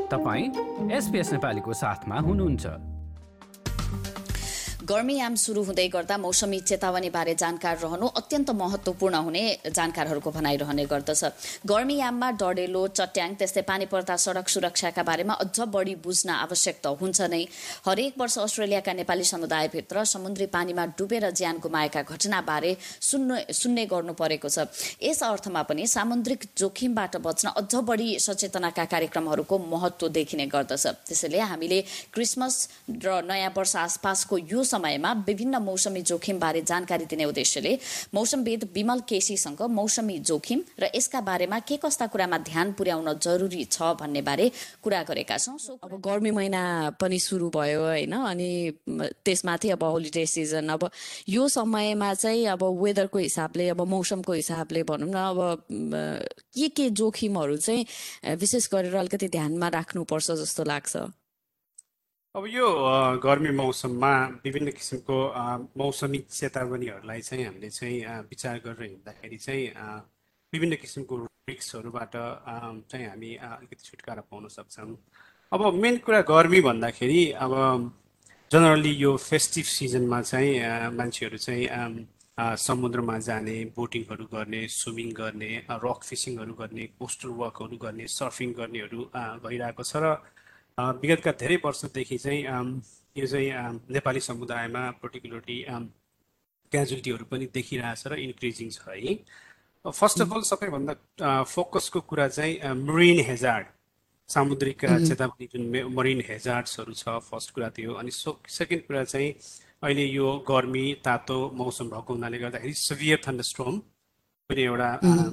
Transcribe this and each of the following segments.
तपाईं SBS नेपालीको साथमा हुनुहुन्छ। गर्मीयाम सुरु हुँदै गर्दा मौसमी चेतावनी बारे जानकार रहनु अत्यन्त महत्वपूर्ण हुने जानकारहरूको भनाइरहने गर्दछ। गर्मीयाममा डढेलो, चट्याङ, त्यस्तै पानी पर्दा सडक सुरक्षाका बारेमा अझ बढी बुझ्न आवश्यक त हुन्छ नै। हरेक वर्ष अस्ट्रेलियाका नेपाली समुदायभित्र समुद्री पानीमा डुबेर ज्यान गुमाएका घटनाबारे सुन्ने गर्नु परेको छ। यस अर्थमा पनि सामुद्रिक जोखिमबाट बच्न अझ बढी सचेतनाका कार्यक्रमहरूको महत्व देखिने गर्दछ। त्यसैले हामीले क्रिसमस र नयाँ वर्ष आसपासको यो समयमा विभिन्न मौसमी जोखिम बारे जानकारी दिने उद्देश्यले मौसमविद विमल केसीसँग मौसमी जोखिम र यसका बारेमा के कस्ता कुरामा ध्यान पुर्याउन जरुरी छ भन्ने बारे कुरा गरेका छौँ। अब गर्मी महिना पनि सुरु भयो होइन, अनि त्यसमाथि अब होलिडे सिजन, अब यो समयमा चाहिँ अब वेदरको हिसाबले, अब मौसमको हिसाबले भनौँ न, अब के जोखिमहरू चाहिँ विशेष गरेर अलिकति ध्यानमा राख्नुपर्छ जस्तो लाग्छ? अब यो गर्मी मौसममा विभिन्न किसिमको मौसमी चेतावनीहरूलाई चाहिँ हामीले चाहिँ विचार गरेर हिँड्दाखेरि चाहिँ विभिन्न किसिमको रिस्कहरूबाट चाहिँ हामी अलिकति छुटकारा पाउन सक्छौँ। अब मेन कुरा गर्मी भन्दाखेरि अब जनरली यो फेस्टिभ सिजनमा चाहिँ मान्छेहरू चाहिँ समुद्रमा जाने, बोटिङहरू गर्ने, स्विमिङ गर्ने, रक फिसिङहरू गर्ने, कोस्टल वकहरू गर्ने, सर्फिङ गर्नेहरू भइरहेको छ र विगतका धेरै वर्षदेखि चाहिँ यो चाहिँ नेपाली समुदायमा पर्टिकुलरली क्याजुअलिटीहरू पनि देखिरहेछ र इन्क्रिजिङ छ है। फर्स्ट अफ अल सबैभन्दा फोकसको कुरा चाहिँ मरिन हेजार्ड, सामुद्रिक चेतावनी जुन मरिन हेजार्ड्सहरू छ, फर्स्ट कुरा त्यो। अनि सेकेन्ड कुरा चाहिँ अहिले यो गर्मी तातो मौसम भएको हुनाले गर्दाखेरि सिभियर थन्डरस्टर्म पनि एउटा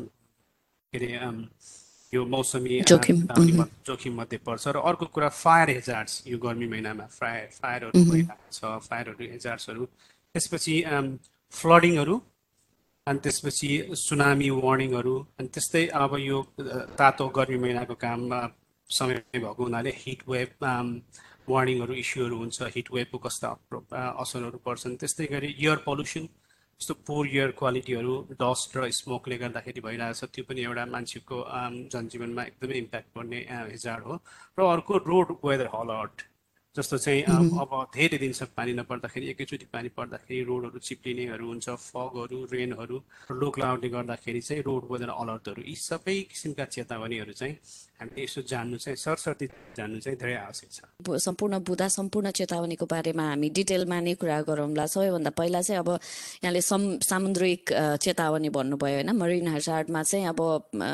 के अरे यो मौसमी जोखिम मध्ये पर्छ। र अर्को कुरा फायर हेजार्ड्स, यो गर्मी महिनामा फायरहरू भइरहेको छ, फायरहरू हेजार्ड्सहरू। त्यसपछि फ्लडिङहरू, अनि त्यसपछि सुनामी वार्निङहरू, अनि त्यस्तै अब यो तातो गर्मी महिनाको काम समय भएको हुनाले हिट वेभ वार्निङहरू इस्युहरू हुन्छ, हिट वेभको कस्ता असरहरू पर्छन्। त्यस्तै गरी एयर पल्युसन, जस्तो पोर एयर क्वालिटीहरू, डस्ट र स्मोकले गर्दाखेरि भइरहेको छ, त्यो पनि एउटा मान्छेको जनजीवनमा एकदमै इम्प्याक्ट पर्ने हेजार्ड हो। र अर्को रोड वेदर अलर्ट, जस्तो चाहिँ अब धेरै दिनसम्म पानी नपर्दाखेरि एकैचोटि पानी पर्दाखेरि रोडहरू चिप्लिनेहरू हुन्छ, फगहरू, रेनहरू, लो क्लाउडले गर्दाखेरि चाहिँ रोड वेदर अलर्टहरू, यी सबै किसिमका चेतावनीहरू चाहिँ हामीले यसो जान्नु चाहिँ सरसर्ती जान्नु चाहिँ धेरै आवश्यक छ। सम्पूर्ण बुदा सम्पूर्ण चेतावनीको बारेमा हामी डिटेलमा नै कुरा गरौँला। सबैभन्दा पहिला चाहिँ अब यहाँले सामुद्रिक चेतावनी भन्नुभयो होइन, मरिन हेजार्डमा चाहिँ अब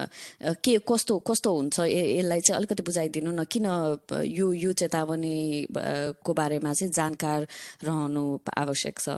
के कस्तो हुन्छ यसलाई चाहिँ अलिकति बुझाइदिनु न, किन यो चेतावनी को बारेमा चाहिँ जानकार रहनु आवश्यक छ?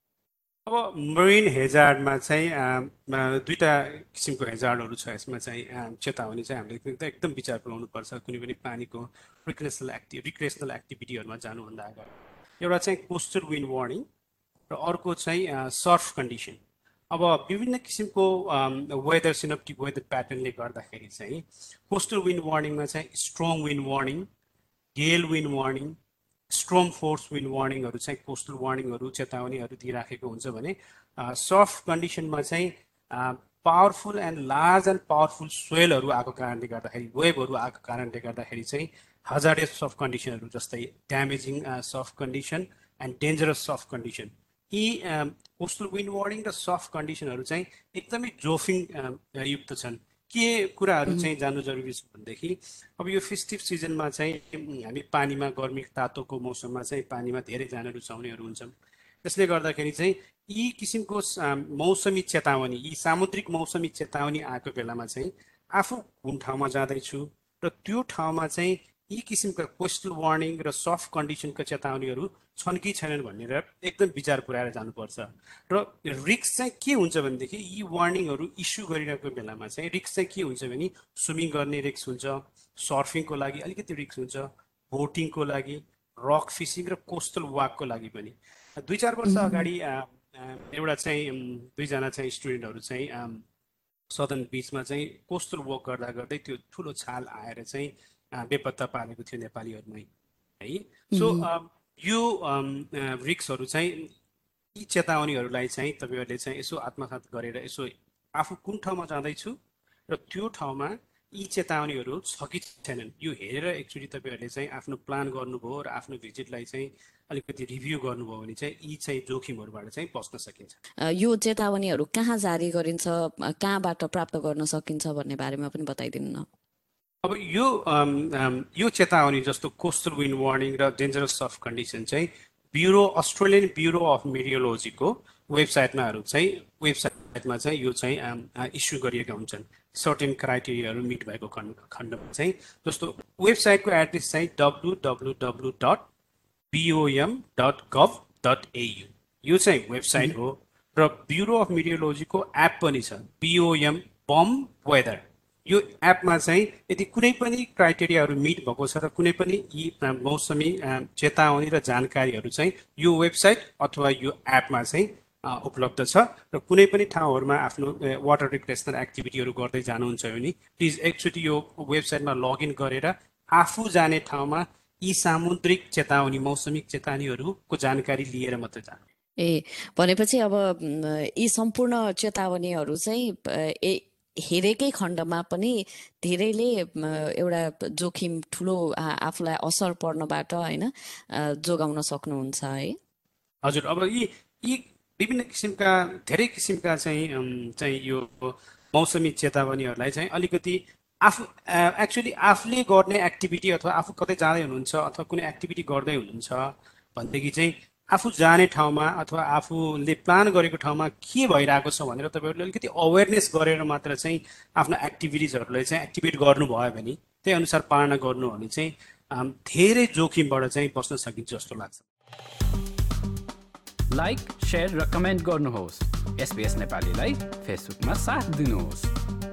अब मरिन हेजार्डमा चाहिँ दुईटा किसिमको हेजार्डहरू छ। यसमा चाहिँ चेतावनी चाहिँ हामीले एकदम विचार पुर्याउनु पर्छ कुनै पनि पानीको रिक्रेसनल एक्टिभिटीहरूमा जानुभन्दा अगाडि। एउटा चाहिँ कोस्टल विन्ड वार्निङ र अर्को चाहिँ सर्फ कन्डिसन। अब विभिन्न किसिमको वेदर सिनोप्टिक वेदर प्याटर्नले गर्दाखेरि चाहिँ कोस्टल विन्ड वार्निङमा चाहिँ strong wind warning, gale wind warning, storm force wind वार्निङहरू चाहिँ कोस्टल वार्निङहरू चेतावनीहरू दिइराखेको हुन्छ भने सर्फ कन्डिसनमा चाहिँ powerful and large and powerful स्वेलहरू आएको कारणले गर्दाखेरि, वेभहरू आएको कारणले गर्दाखेरि चाहिँ हजार्डस सर्फ कन्डिसनहरू जस्तै damaging surf condition and dangerous surf condition, यी कोस्टल विन्ड वार्निङ र सर्फ कन्डिसनहरू चाहिँ एकदमै जोखिम युक्त छन्। के कुराहरू चाहिँ जान्नु जरुरी छ भनेदेखि अब यो फेस्टिभ सिजनमा चाहिँ हामी पानीमा, गर्मी तातोको मौसममा चाहिँ पानीमा धेरै जान रुचाउनेहरू हुन्छौँ। त्यसले गर्दाखेरि चाहिँ यी किसिमको मौसमी चेतावनी, यी सामुद्रिक मौसमी चेतावनी आएको बेलामा चाहिँ आफू कुन ठाउँमा जाँदैछु र त्यो ठाउँमा चाहिँ यी किसिमका कोस्टल वार्निङ र सफ्ट कन्डिसनका चेतावनीहरू छन् कि छैनन् भनेर एकदम विचार पुर्याएर जानुपर्छ। र रिस्क चाहिँ के हुन्छ भनेदेखि यी वार्निङहरू इस्यु गरिरहेको बेलामा चाहिँ रिस्क चाहिँ के हुन्छ भने स्विमिङ गर्ने रिस्क हुन्छ, सर्फिङको लागि अलिकति रिस्क हुन्छ, बोटिङको लागि, रक फिसिङ र कोस्टल वाकको लागि पनि। 2-4 वर्ष अगाडि एउटा चाहिँ दुईजना चाहिँ स्टुडेन्टहरू चाहिँ सदर्न बिचमा चाहिँ कोस्टल वक गर्दा गर्दै त्यो ठुलो छाल आएर चाहिँ बेपत्ता पारेको थियो नेपालीहरूमै है। सो यो रिस्कहरू चाहिँ यी चेतावनीहरूलाई चाहिँ तपाईँहरूले चाहिँ यसो आत्मसात गरेर यसो आफू कुन ठाउँमा जाँदैछु र त्यो ठाउँमा यी चेतावनीहरू छ कि छैनन् यो हेरेर एक्चुअली तपाईँहरूले चाहिँ आफ्नो प्लान गर्नुभयो र आफ्नो भिजिटलाई चाहिँ अलिकति रिभ्यू गर्नुभयो भने चाहिँ यी चाहिँ जोखिमहरूबाट चाहिँ बच्न सकिन्छ। यो चेतावनीहरू कहाँ जारी गरिन्छ, कहाँबाट प्राप्त गर्न सकिन्छ भन्ने बारेमा पनि बताइदिनु न। अब यो चेतावनी जस्तो कोस्टल विन्ड वार्निङ र डेन्जरस सर्फ कन्डिसन चाहिँ अस्ट्रेलियन ब्युरो अफ मेरियोलोजीको वेबसाइटमा चाहिँ यो चाहिँ इस्यु गरिएका हुन्छन् सर्टेन क्राइटेरियाहरू मिट भएको खण्डमा चाहिँ। जस्तो वेबसाइटको एड्रेस चाहिँ www.bom.gov.au यो चाहिँ वेबसाइट हो र ब्युरो अफ मेरियोलोजीको एप पनि छ BOM वेदर। यो एपमा चाहिँ यदि कुनै पनि क्राइटेरियाहरू मिट भएको छ र कुनै पनि यी मौसमी चेतावनी र जानकारीहरू चाहिँ यो वेबसाइट अथवा यो एपमा चाहिँ उपलब्ध छ र कुनै पनि ठाउँहरूमा आफ्नो वाटर रिक्रेसनल एक्टिभिटीहरू गर्दै जानुहुन्छ भने प्लिज एकचोटि यो वेबसाइटमा लगइन गरेर आफू जाने ठाउँमा यी सामुद्रिक चेतावनी मौसमिक चेतावनीहरूको जानकारी लिएर मात्रै जानु। भनेपछि अब यी सम्पूर्ण चेतावनीहरू चाहिँ हेरेकै खण्डमा पनि धेरैले एउटा जोखिम ठुलो आफूलाई असर पर्नबाट होइन जोगाउन सक्नुहुन्छ है। हजुर, अब यी विभिन्न किसिमका धेरै किसिमका चाहिँ यो मौसमी चेतावनीहरूलाई चाहिँ अलिकति एक्चुअली आफूले गर्ने एक्टिभिटी अथवा आफू कतै जाँदै हुनुहुन्छ अथवा कुनै एक्टिभिटी गर्दै हुनुहुन्छ भनेदेखि चाहिँ आफू जाने ठाउँमा अथवा आफूले प्लान गरेको ठाउँमा के भइरहेको छ भनेर तपाईँहरूले अलिकति अवेरनेस गरेर मात्र चाहिँ आफ्नो एक्टिभिटिजहरूलाई चाहिँ एक्टिभेट गर्नुभयो भने त्यही अनुसार पालना गर्नु भने चाहिँ धेरै जोखिमबाट चाहिँ बच्न सकिन्छ जस्तो लाग्छ। लाइक, शेयर र कमेन्ट गर्नुहोस्। SBS नेपालीलाई फेसबुकमा साथ दिनुहोस्।